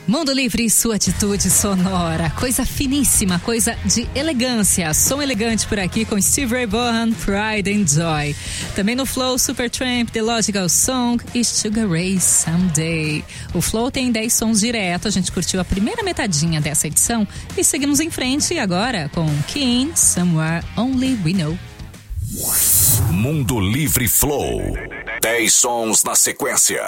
Mundo Livre e sua atitude sonora, coisa finíssima, coisa de elegância, som elegante por aqui com Stevie Ray Vaughan, Pride and Joy. Também no Flow, Supertramp, The Logical Song e Sugar Ray Someday. O Flow tem 10 sons direto, a gente curtiu a primeira metadinha dessa edição e seguimos em frente agora com Keane, Somewhere Only We Know. Mundo Livre Flow, 10 sons na sequência.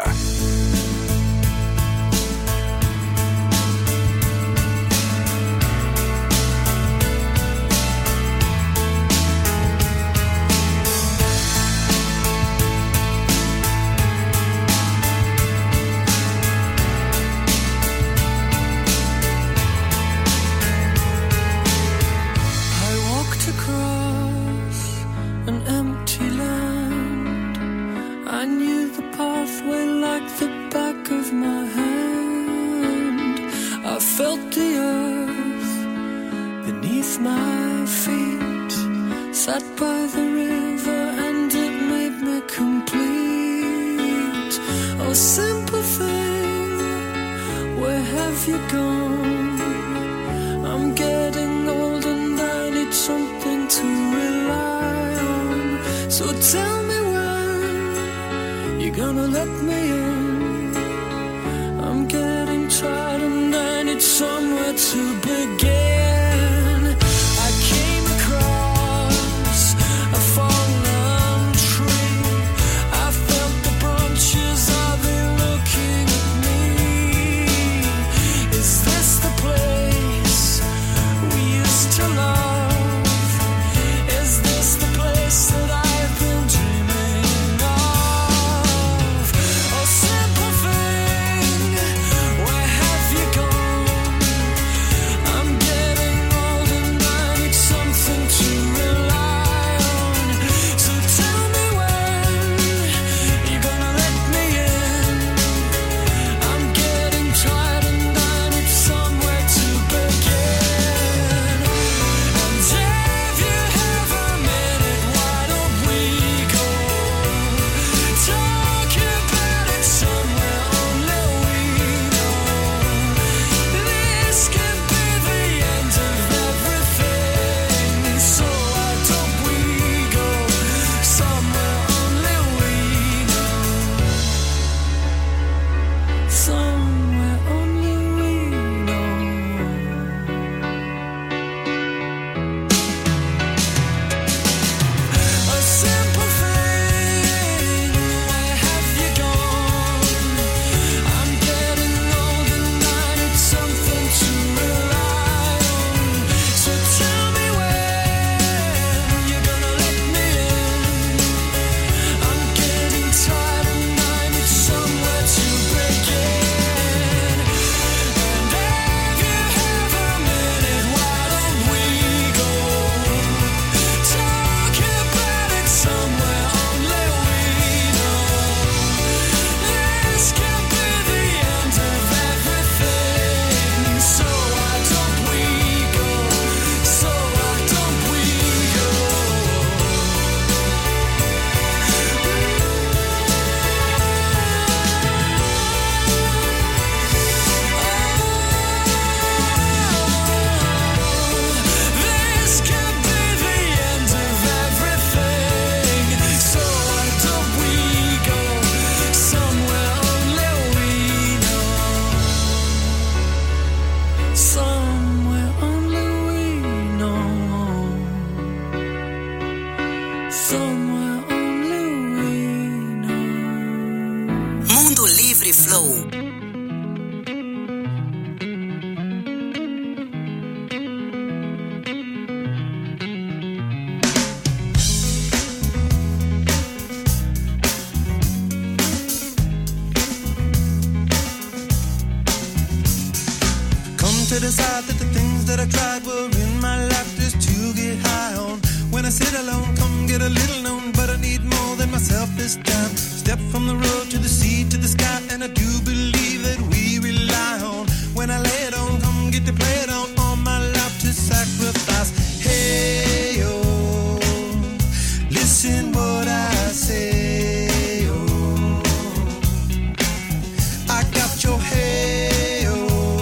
I got your hey, oh.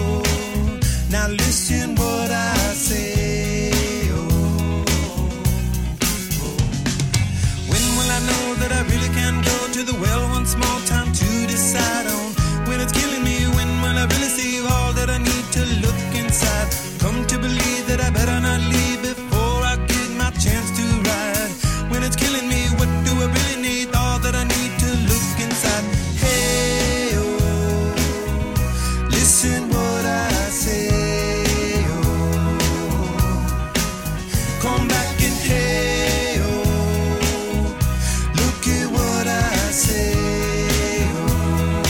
small time to decide on. When it's killing me, when will I really see all that I need to look inside? Come to believe that I better not leave before I get my chance to ride. When it's killing me, what do I really need? All that I need to look inside. Hey, oh, listen what I say, oh. Come back and hey, oh, look at what I say, oh.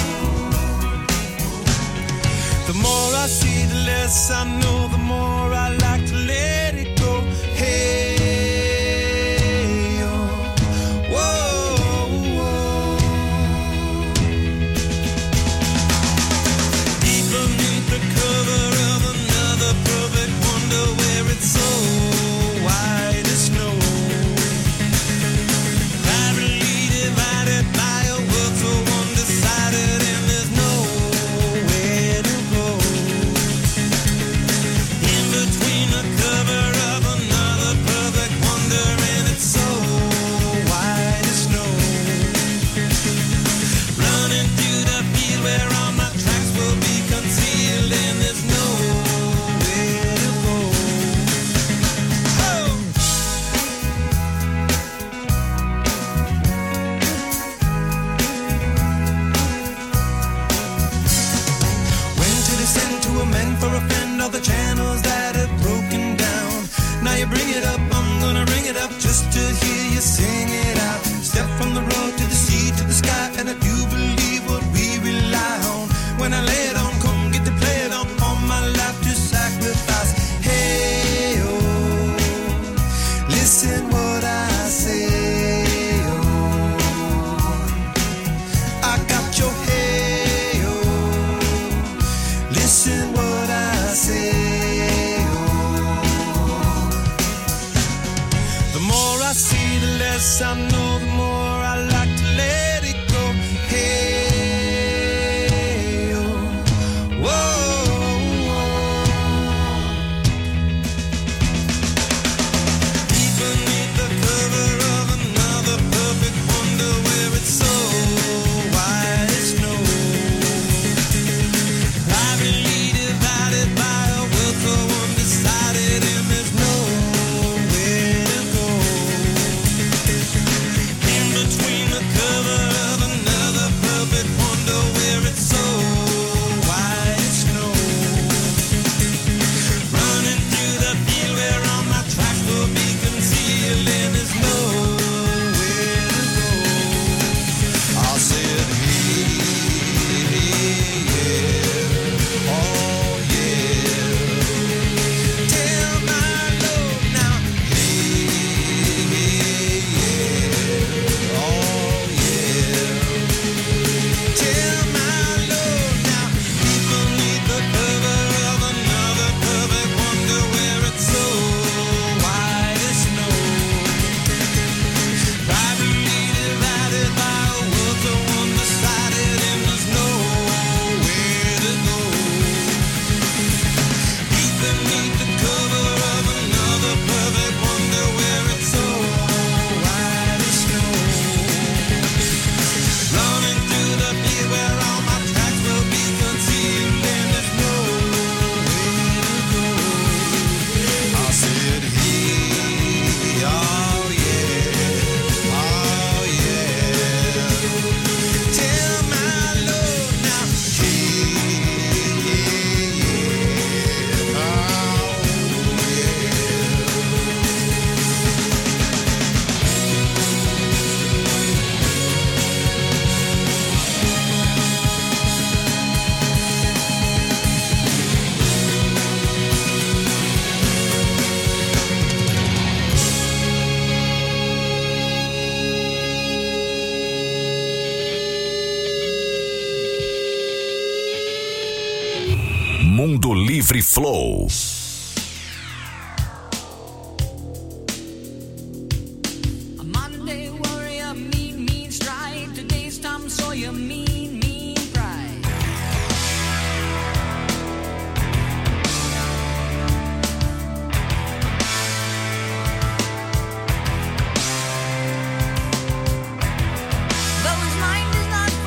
The more I see, the less I know, the more I like to let it go. Hey, I know, the more I like to let it go. Hey, oh, whoa, whoa. Deep beneath the cover of another perfect wonder, where it's so white as snow, privately divided by a will so undecided, and there's nowhere to go. Between the cover of another perfect wonder, where it's so white as snow, running through the field where all my tracks will be concealed, and there's nowhere to go. I said, hey, yeah, oh yeah, tell my Lord now, hey, yeah. Oh yeah, tell my Lord now, deep beneath the cover of another perfect wonder, where it's so white as snow, privately divided by a world so undecided, and there's nowhere to go. Deep beneath the cover of another perfect wonder, where it's so white as snow, running through the field where all my tracks will be concealed, and there's nowhere to go. I said, hey, oh yeah, tell my Lord now, hey, yeah, oh Mundo Livre Flow. A Monday warrior, mean stride. Today's Tom Sawyer, mean pride. Though his mind is not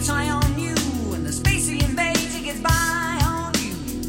gets high on you, and the space he invades, he gets by on you.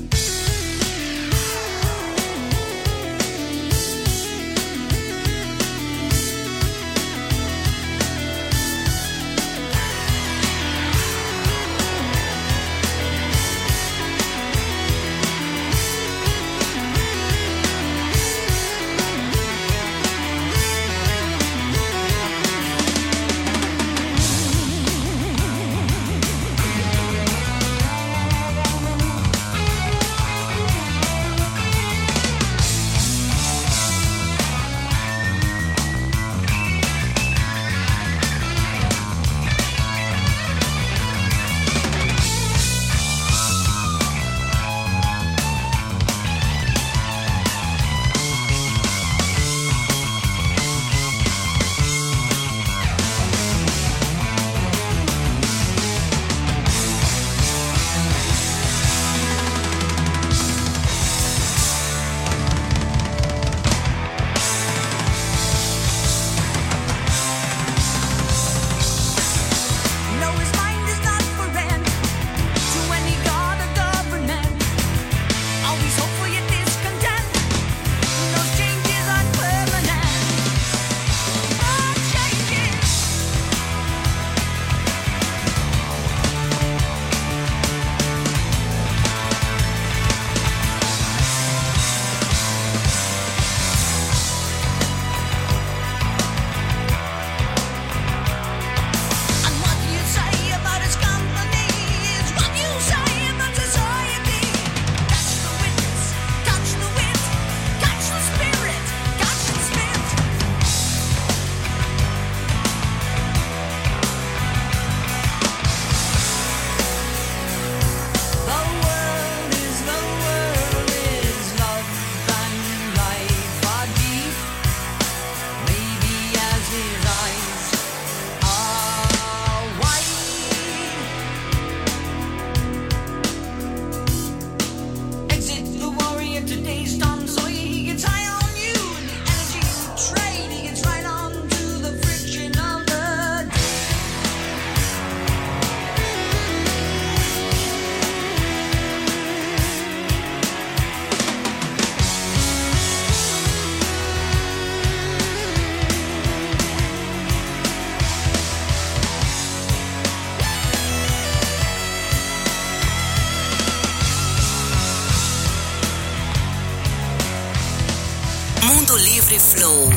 Mundo Livre Flow.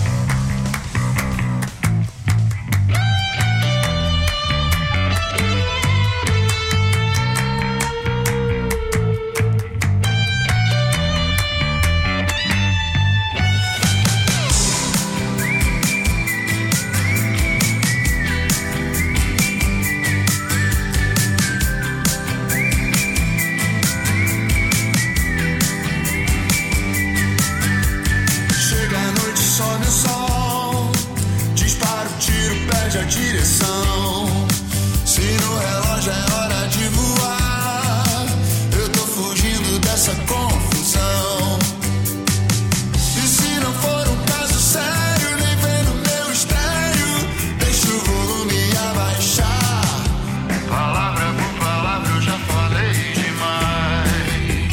Sobe o sol, dispara o tiro, perde a direção. Se no relógio é hora de voar, eu tô fugindo dessa confusão. E se não for um caso sério, nem vem no meu estéreo, deixa o volume abaixar. Palavra por palavra eu já falei demais.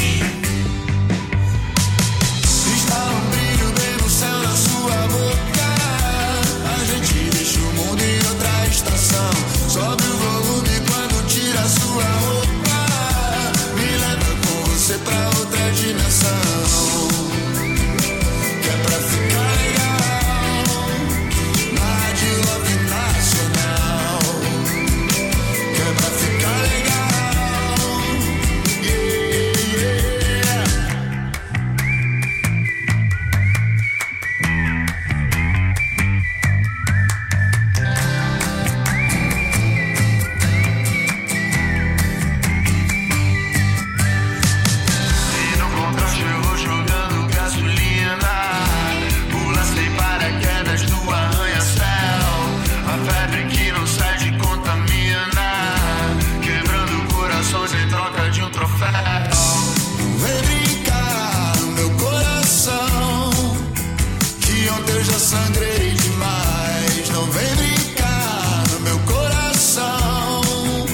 Está um brilho bem no céu da sua boca, a gente deixa o mundo em outra estação. Sobe o volume quando tira a sua roupa, me leva com você pra outra dimensão. Que é pra ficar legal, na Rádio Love Nacional. Que é pra ficar legal, yeah, yeah. E no contraste eu vou jogando gasolina, pula sem paraquedas no arranha-céu. A febre que não sai de contamina, quebrando corações em troca de um troféu. Vem brincar no meu coração, que ontem eu já sangrei demais. Não vem brincar no meu coração,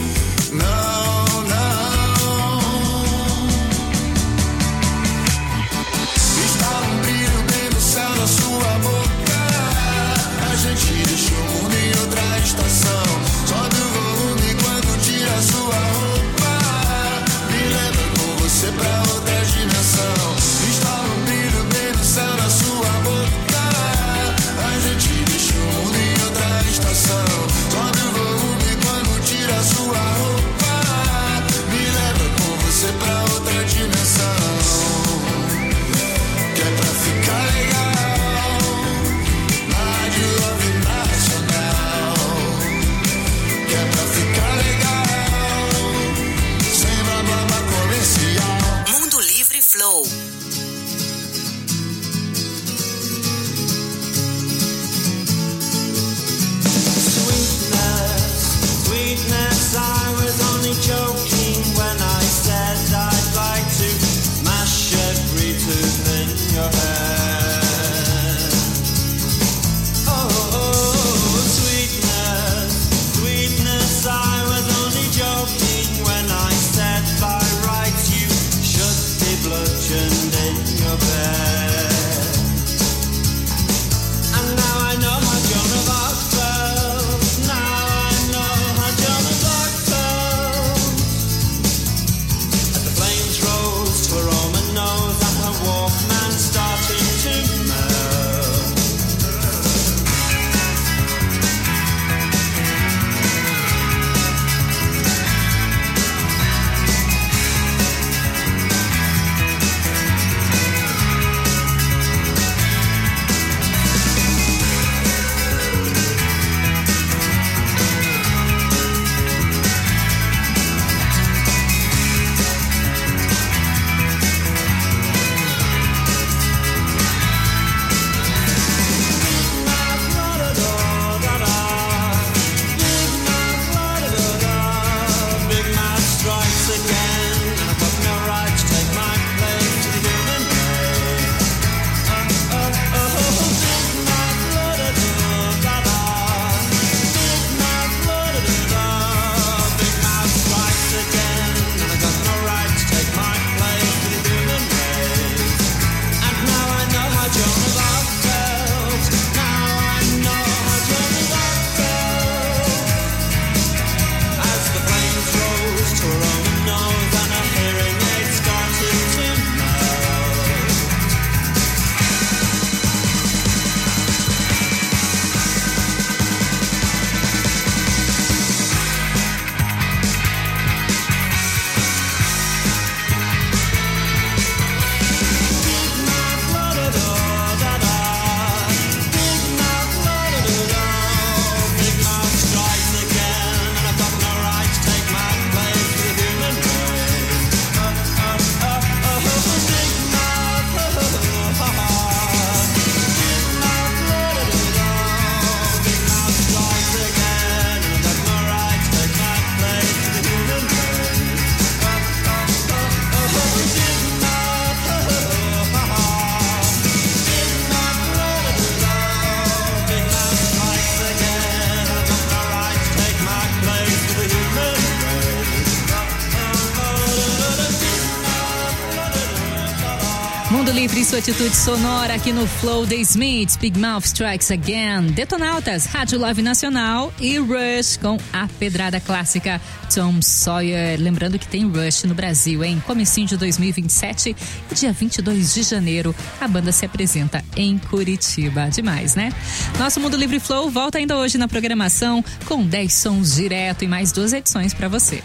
Livre, sua atitude sonora aqui no Flow. The Smiths, Big Mouth Strikes Again, Detonautas, Rádio Love Nacional e Rush com a pedrada clássica Tom Sawyer. Lembrando que tem Rush no Brasil, hein? Comecinho de 2027 e dia 22 de janeiro a banda se apresenta em Curitiba. Demais, né? Nosso Mundo Livre Flow volta ainda hoje na programação com 10 sons direto e mais 2 edições para você.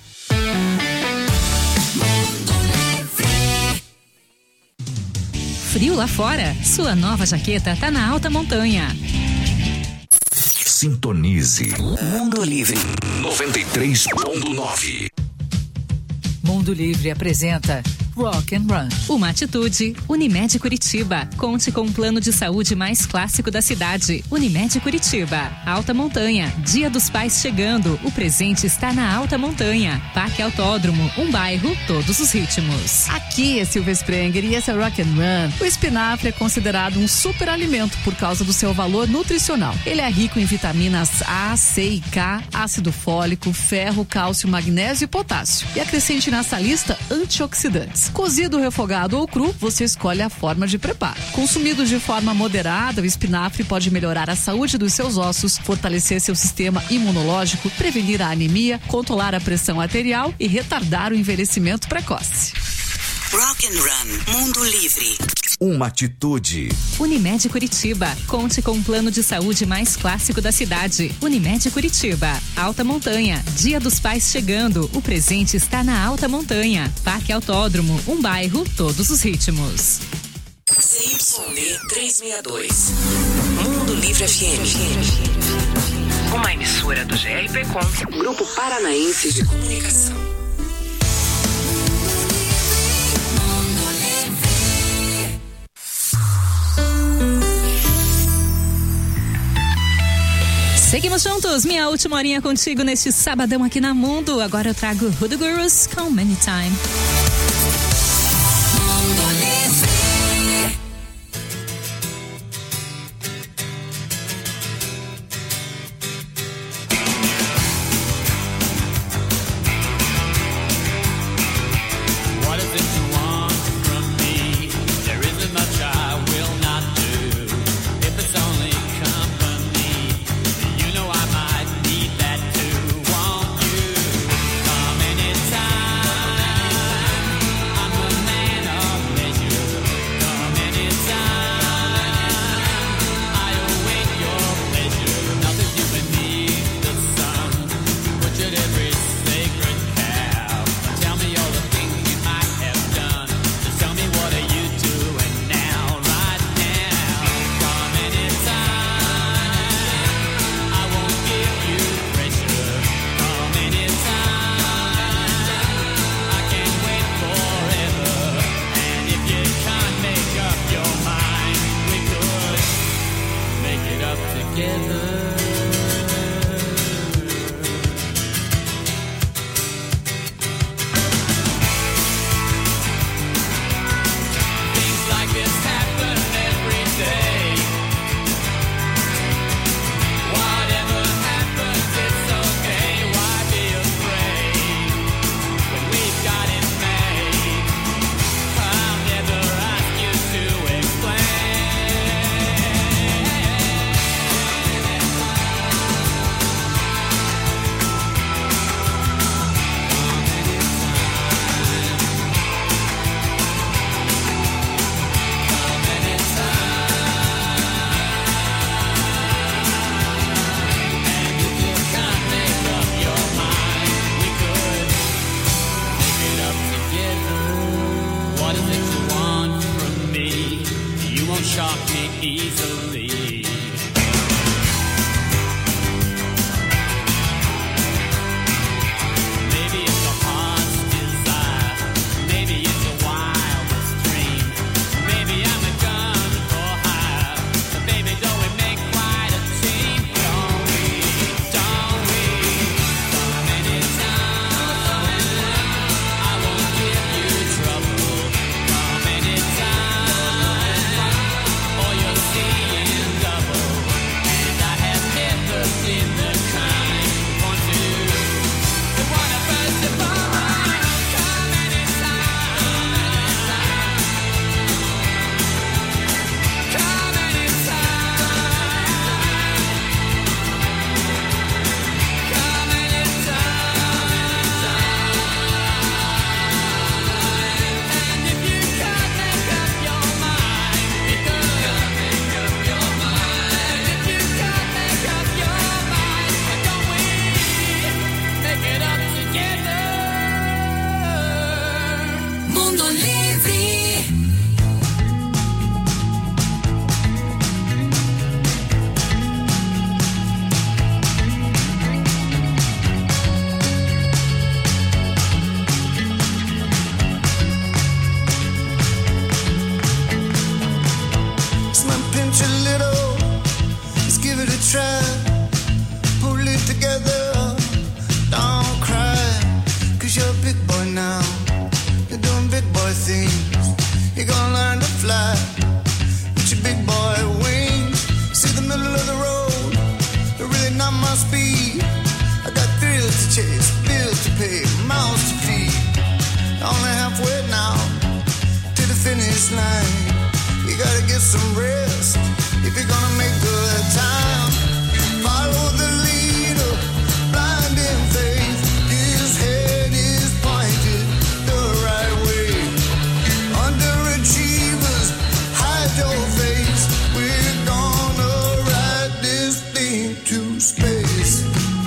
Frio lá fora? Sua nova jaqueta tá na alta montanha. Sintonize. Mundo Livre 93.9. Mundo Livre apresenta Rock and Run. Uma atitude, Unimed Curitiba. Conte com um plano de saúde mais clássico da cidade. Unimed Curitiba. Alta Montanha. Dia dos Pais chegando. O presente está na Alta Montanha. Parque Autódromo. Um bairro, todos os ritmos. Aqui é Silvia Sprenger e esse é Rock and Run. O espinafre é considerado um superalimento por causa do seu valor nutricional. Ele é rico em vitaminas A, C e K, ácido fólico, ferro, cálcio, magnésio e potássio. E acrescente nessa lista antioxidantes. Cozido, refogado ou cru, você escolhe a forma de preparo. Consumido de forma moderada, o espinafre pode melhorar a saúde dos seus ossos, fortalecer seu sistema imunológico, prevenir a anemia, controlar a pressão arterial e retardar o envelhecimento precoce. Rock and Run. Mundo Livre. Uma atitude. Unimed Curitiba. Conte com um plano de saúde mais clássico da cidade. Unimed Curitiba. Alta Montanha. Dia dos Pais chegando. O presente está na Alta Montanha. Parque Autódromo. Um bairro, todos os ritmos. CYB 362. Mundo Livre FM. Uma emissora do GRPcom, Grupo Paranaense de Comunicação. Seguimos juntos, minha última horinha contigo neste sabadão aqui na Mundo. Agora eu trago Hoodoo Gurus com Many Time. it a try, pull it together, don't cry, 'cause you're a big boy now, you're doing big boy things, you're gonna learn to fly, with your big boy wings, see the middle of the road, you're really not my speed, I got thrills to chase, bills to pay, mouths to feed, only halfway now, to the finish line, you gotta get some rest, if you're gonna make good time, follow the leader, blind in faith, his head is pointed the right way, underachievers, hide your face, we're gonna ride this thing to space.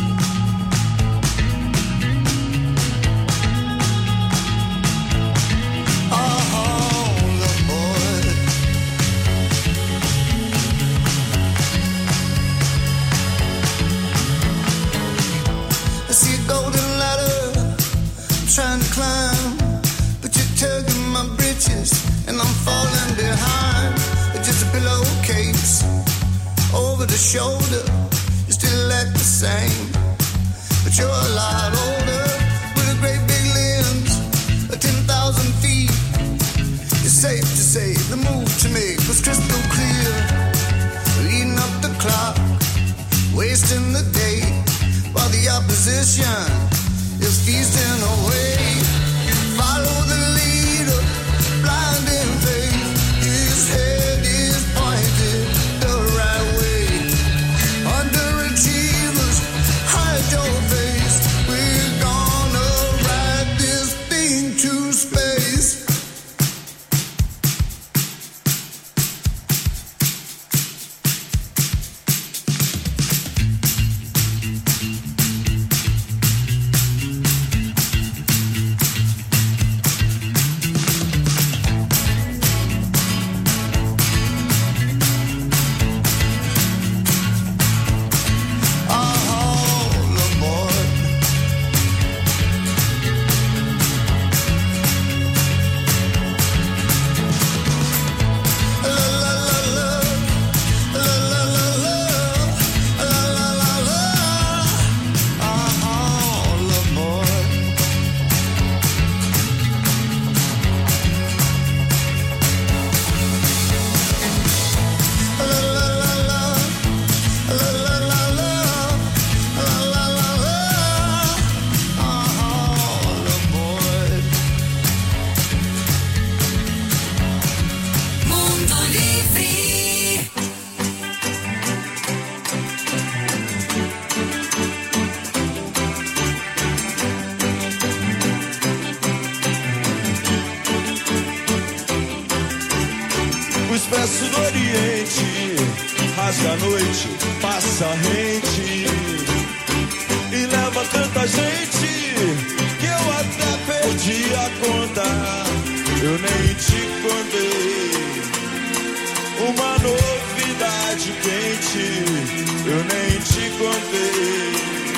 Trying to climb, but you're tugging my britches, and I'm falling behind. Just a pillowcase over the shoulder. You still act the same, but you're a lot older with a great big limbs, 10,000 feet. It's safe to say the move to make was crystal clear. Eating up the clock, wasting the day, while the opposition is feasting away. Follow the leader, blind in faith. His head is pointed the right way. Underachievers, hide your face. We're gonna ride this thing to space. Expresso do Oriente, rasga a noite, passa rente e leva tanta gente que eu até perdi a conta. Eu nem te contei uma novidade quente, eu nem te contei.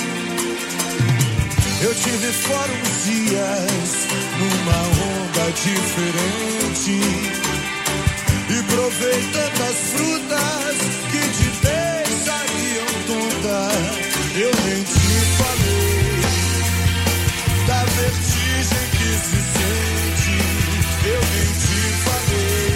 Eu tive fora uns dias numa onda diferente e provei tantas frutas que te deixariam tonta. Eu nem te falei da vertigem que se sente. Eu nem te falei.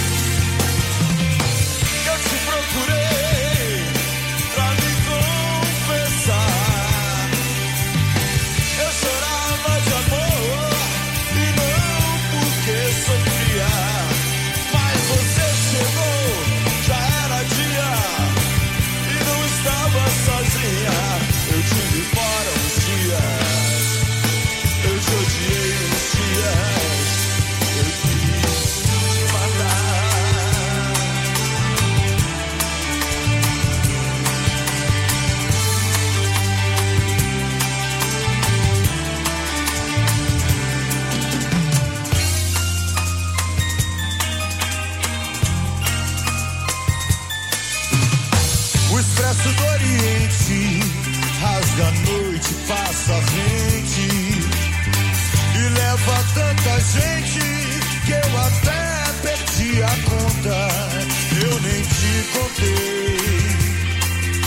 Eu te procurei pra me confessar. Eu chorava de amor e não porque sofria. Você chegou, já era dia e não estava sozinha. Eu tive fora uns dias, eu te odiei uns dias, eu quis te matar. O expresso do Oriente rasga a noite, passa a rente e leva tanta gente que eu até perdi a conta. Eu nem te contei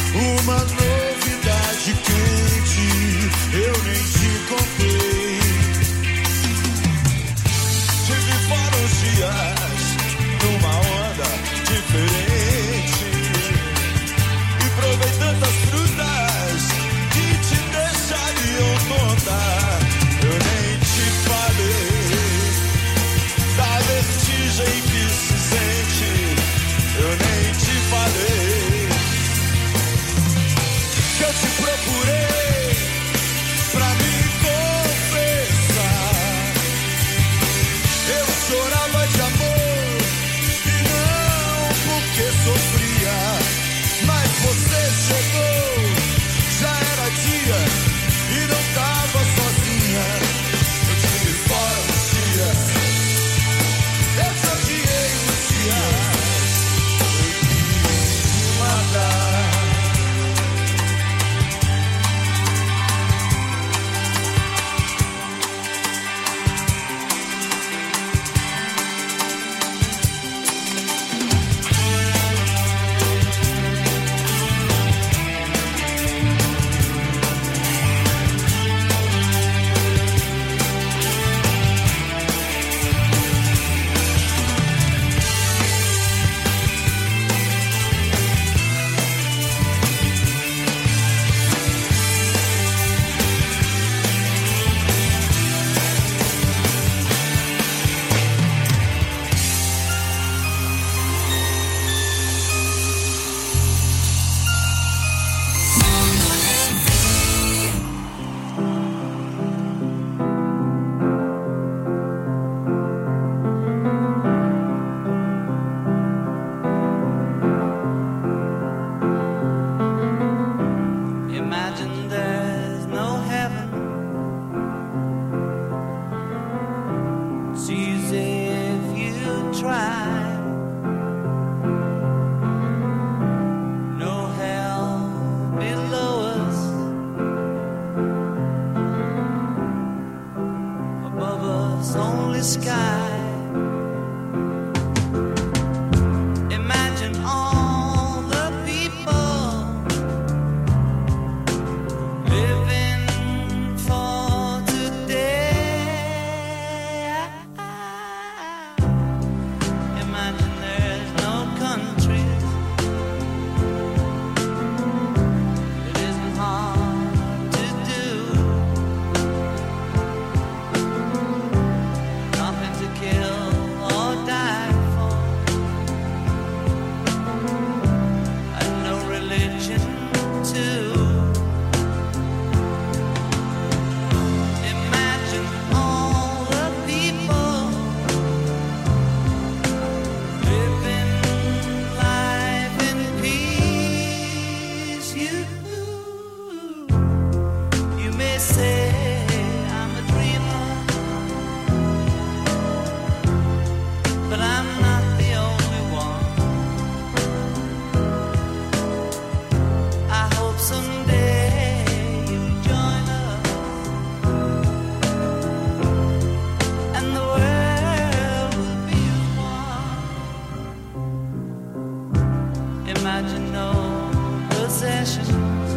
possessions.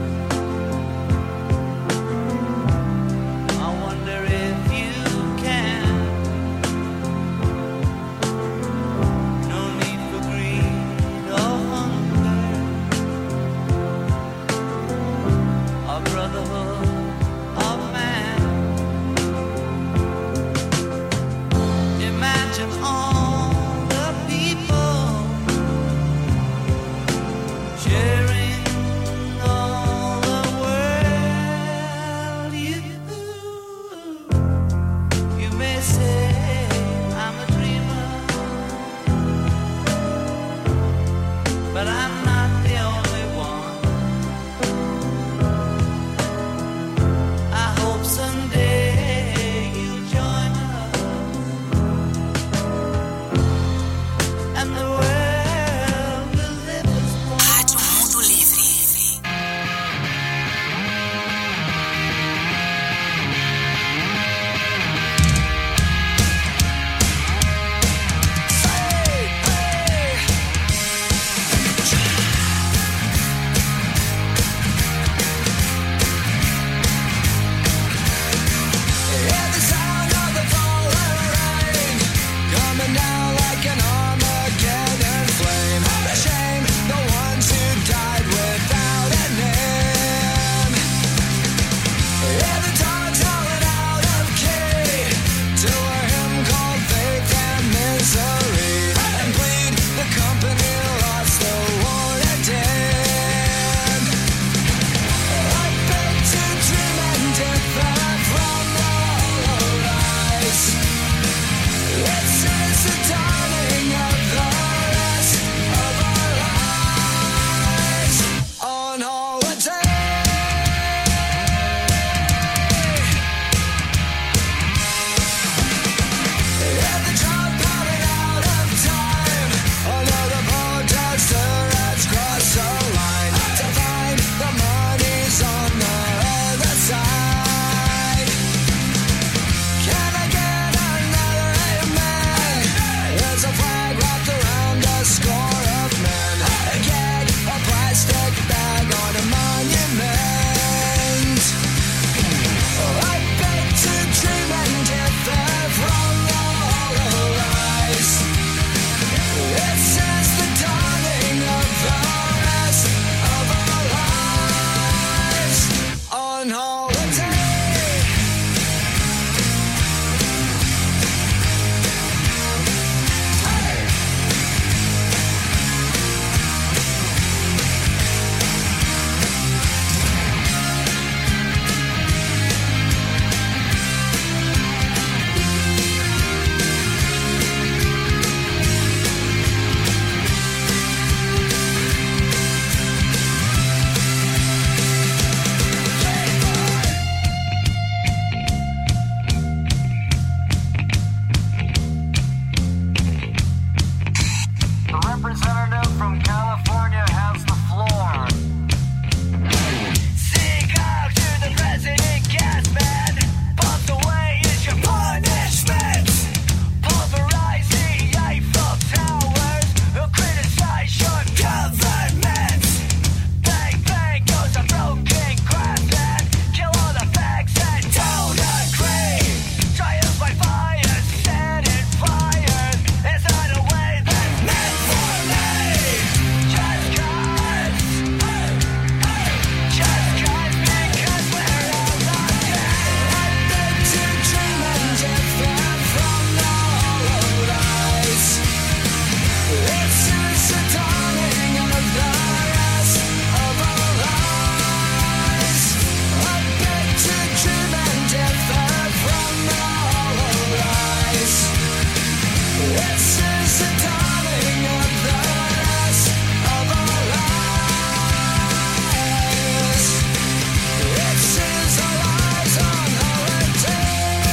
I wonder if you can. No need for greed or hunger, or brotherhood of man. Imagine all the people sharing all the world. You may say I'm a dreamer, but I'm not the only one. I hope someday you'll join us, and the world will live as one. Rádio Mundo Livre. Hear the sound of the falling rain, coming down like an Armageddon flame. The shame, the ones who died without a name. Hear the dogs howling out of key to a hymn called Faith and Misery, and bleed the company lost the war and dead. I beg to dream and differ from the hollowed eyes. This is the dawning of the rest of our lives on holiday. Hear the drum pounding out of time. Another protester has crossed the line to find the money's on the other side. Can I get another amen? There's a flag wrapped around a score of men. A keg, a plastic bag on a monument. I beg to dream and differ from the hollow eyes. This is the dawning of the rest of our lives on holiday. The representative from California has the floor. Seek out to the president, gas man. Pumped away is your punishment. Pulverize the Eiffel Towers. Criticize your government. Bang, bang goes a broken glass and kill all the facts that don't agree. Trials by fire, set it fire. It's not a way that's meant for me. Just cause, because we're all locked in. I beg to dream and differ from the hollowed eyes. This is the dawning of the rest of our lives. I beg to dream and differ from the hollowed eyes. This is the dawning of the rest of our lives. This is our lives on holiday.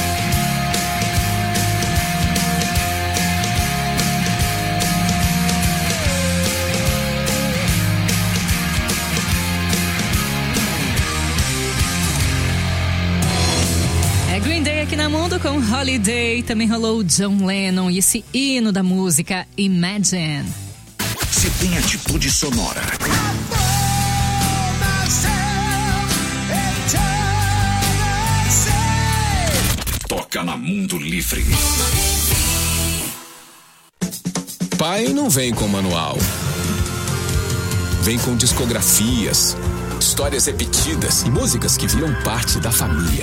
É Green Day aqui na Mundo com Holiday. Também rolou o John Lennon e esse hino da música Imagine. Se tem atitude sonora, toca na Mundo Livre. Pai não vem com manual. Vem com discografias, histórias repetidas e músicas que viram parte da família.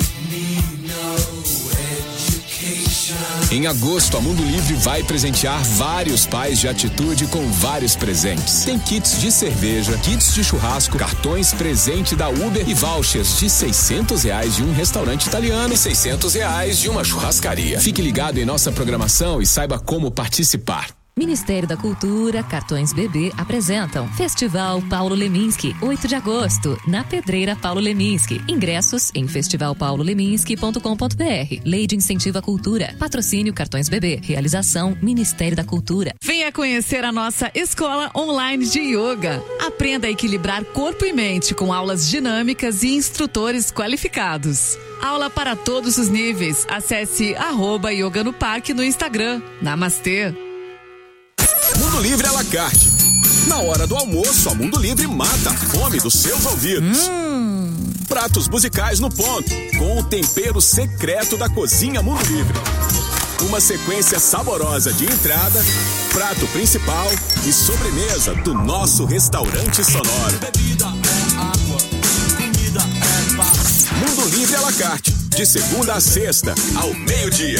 Em agosto, a Mundo Livre vai presentear vários pais de atitude com vários presentes. Tem kits de cerveja, kits de churrasco, cartões presente da Uber e vouchers de R$600 de um restaurante italiano e R$600 de uma churrascaria. Fique ligado em nossa programação e saiba como participar. Ministério da Cultura, Cartões BB apresentam Festival Paulo Leminski, 8 de agosto, na Pedreira Paulo Leminski. Ingressos em festivalpauloleminski.com.br. Lei de Incentivo à Cultura. Patrocínio Cartões BB. Realização Ministério da Cultura. Venha conhecer a nossa escola online de yoga. Aprenda a equilibrar corpo e mente com aulas dinâmicas e instrutores qualificados. Aula para todos os níveis. Acesse @yoga no parque no Instagram. Namastê. Mundo Livre à la carte. Na hora do almoço, a Mundo Livre mata a fome dos seus ouvidos. Pratos musicais no ponto, com o tempero secreto da cozinha Mundo Livre. Uma sequência saborosa de entrada, prato principal e sobremesa do nosso restaurante sonoro. Bebida é água, comida é paz. Mundo Livre à la carte, de segunda a sexta, ao meio-dia.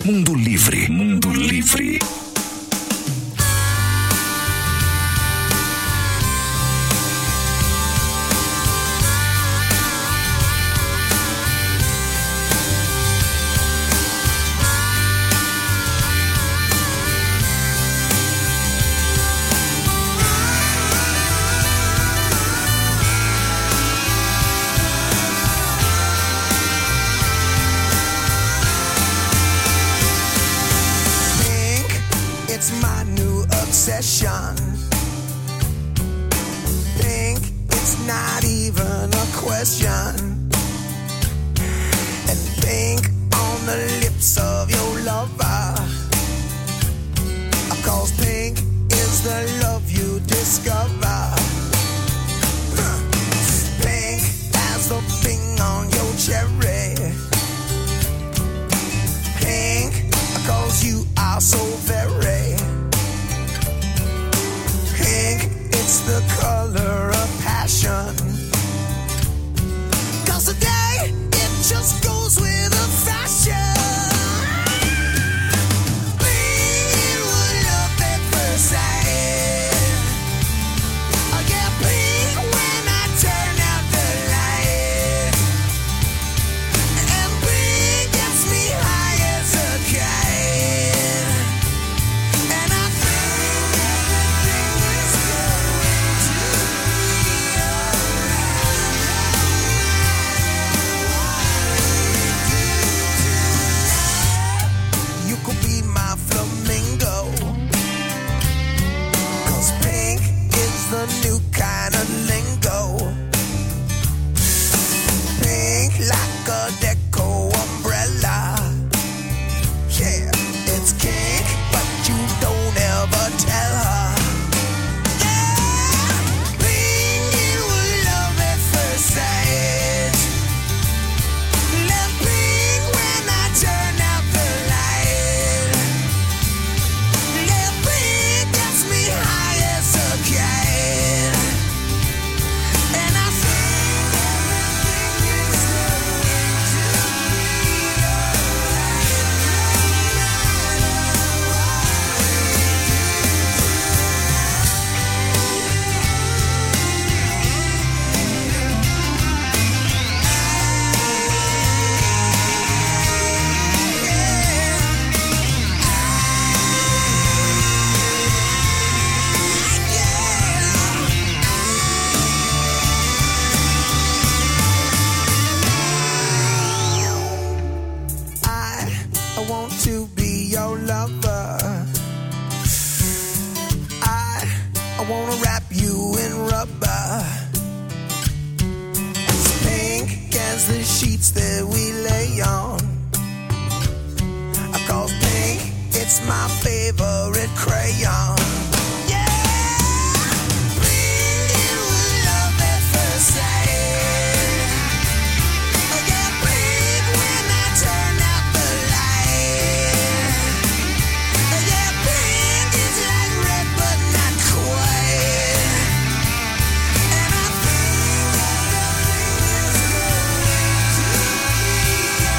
Mundo Livre. Mundo Livre. Think it's not even a question. And think on the lips of your lover. 'Cause pink is the love you discover. Pink as the thing on your cherry. Pink 'cause you are so very. Pink, it's the color of passion. 'Cause today, it just goes with the fashion. Pink was love at first sight. I get pink when I turn out the light. And pink gets me high as a kite. And I think everything is going to be alright. You could be my flamingo. 'Cause pink is the new kind of lingo. Pink like a deco umbrella. Yeah, it's pink, but you don't ever tell her. Yeah, pink, it was love at first sight. Love pink when I turn out the light. Love pink gets me high as a kite. And I think everything is going to be I want to be your lover. I wanna wrap you in rubber. It's pink as the sheets that we lay on. 'Cause pink, it's my favorite crayon. Yeah, pink, it was love at first sight. Yeah, pink when I turn out the light. Yeah, pink is like red but not quite. And I think everything is going to be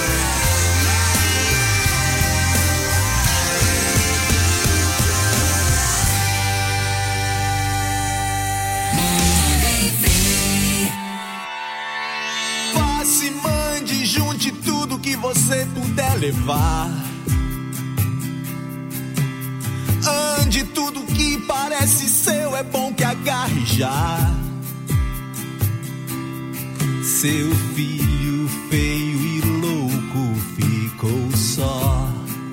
Passe, mande, junte tudo que você puder levar. Ande, tudo que parece seu é bom que agarre já. Seu filho feio e louco ficou só,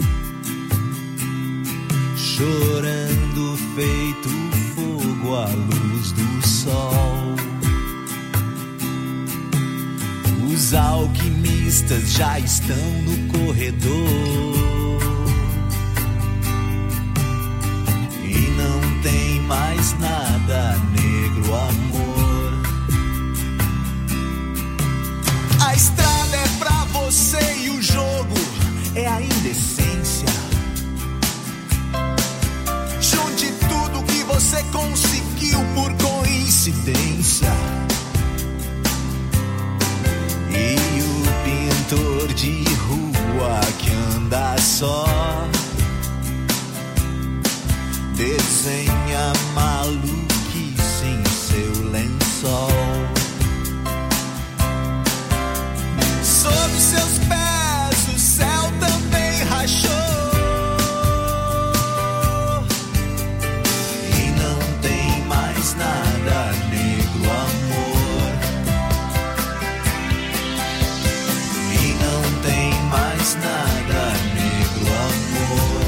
chorando feito fogo à luz do sol. Os alquimistas já estão no corredor e não tem mais nada, negro amor. A estrada é pra você e o jogo é a indecência. Junte tudo que você conseguiu por coincidência. E o pintor de rua que anda desenha maluquice em seu lençol. Sob seus pés o céu também rachou. E não tem mais nada, negro amor. E não tem mais nada, negro amor.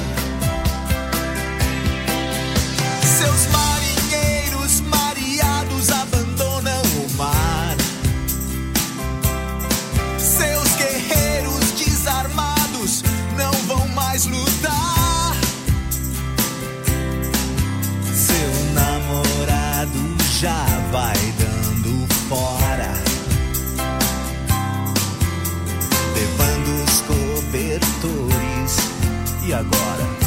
Seus marinheiros mareados abandonam o mar. Seus guerreiros desarmados não vão mais lutar. Seu namorado já vai dando fora, levando os cobertores. E agora?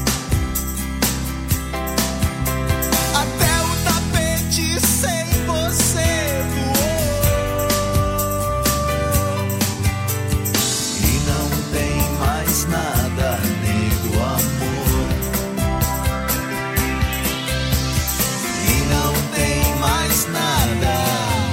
Até o tapete sem você voou. E não tem mais nada, negro amor. E não tem mais nada.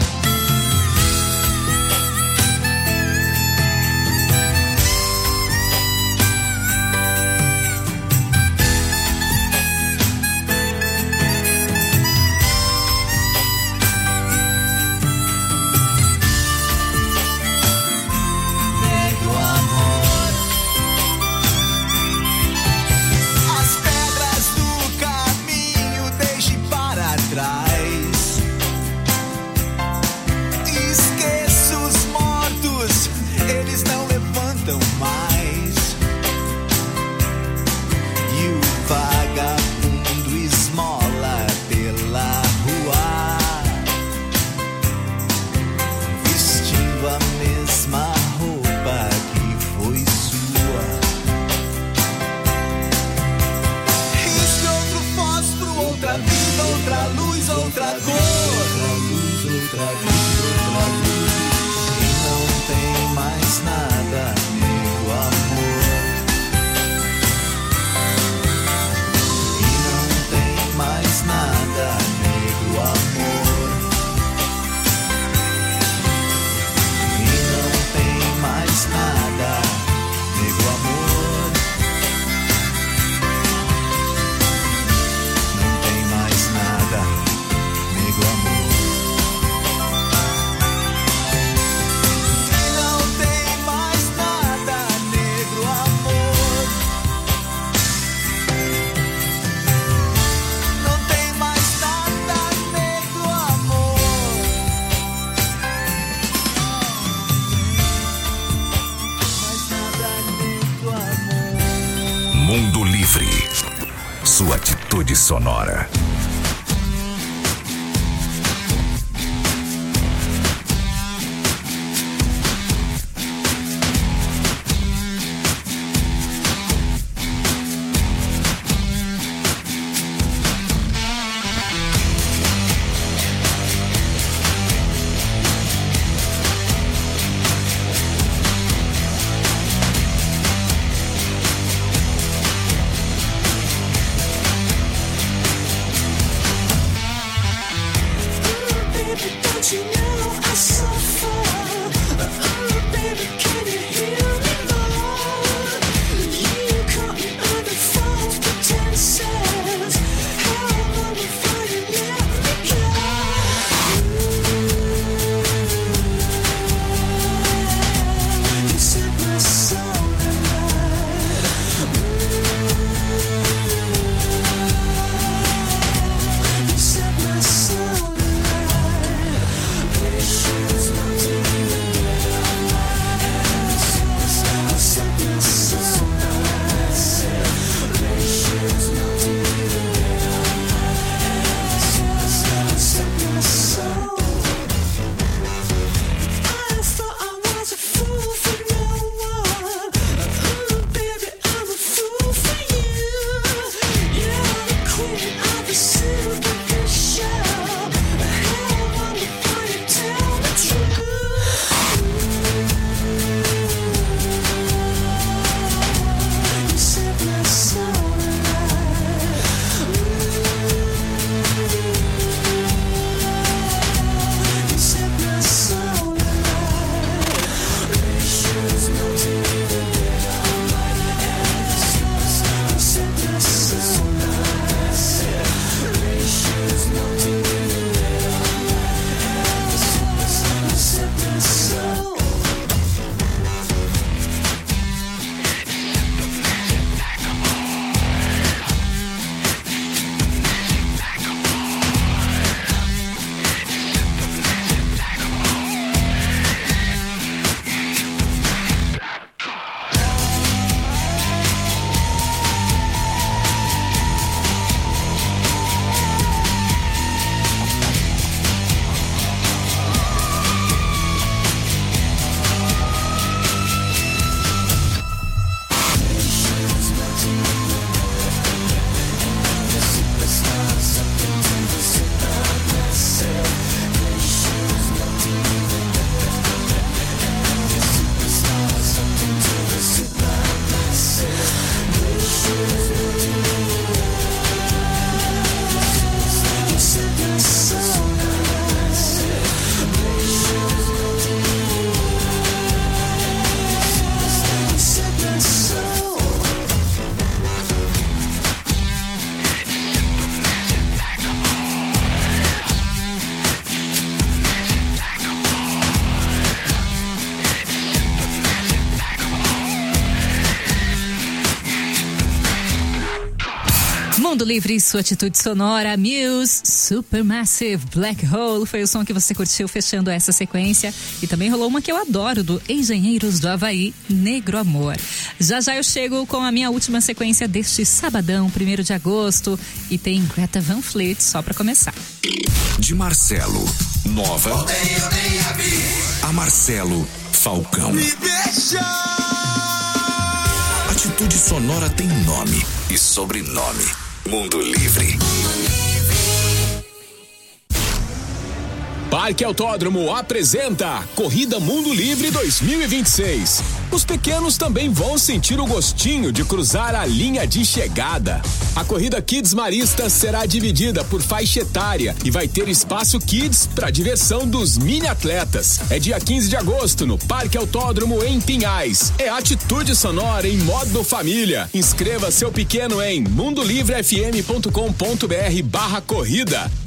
Negro amor. As pedras do caminho deixe para trás. Esqueça os mortos, eles não levantam mais. E o vagabundo esmola pela rua, vestindo a mesma roupa que foi sua. Risque outro fósforo, outra vida, outra luz, outra cor. Outra luz, outra luz, outra luz. E não tem mais nada, negro amor. E não tem mais nada, negro amor. E não tem mais nada, negro amor. Não tem mais nada, negro amor. E não tem mais nada, negro amor. Não tem mais nada, negro amor. Mais nada, negro amor. Mundo Livre. Sua atitude sonora. Mundo Livre, sua atitude sonora, Muse, Supermassive Black Hole, foi o som que você curtiu fechando essa sequência. E também rolou uma que eu adoro, do Engenheiros do Havaí, Negro Amor. Já eu chego com a minha última sequência deste sabadão, 1º de agosto, e tem Greta Van Fleet só pra começar. De Marcelo, Nova. A Marcelo, Falcão. Me deixa! Atitude sonora tem nome e sobrenome. Mundo Livre. Parque Autódromo apresenta Corrida Mundo Livre 2026. Os pequenos também vão sentir o gostinho de cruzar a linha de chegada. A corrida Kids Marista será dividida por faixa etária e vai ter espaço Kids para diversão dos mini atletas. É dia 15 de agosto no Parque Autódromo em Pinhais. É atitude sonora em modo família. Inscreva seu pequeno em mundolivrefm.com.br/corrida.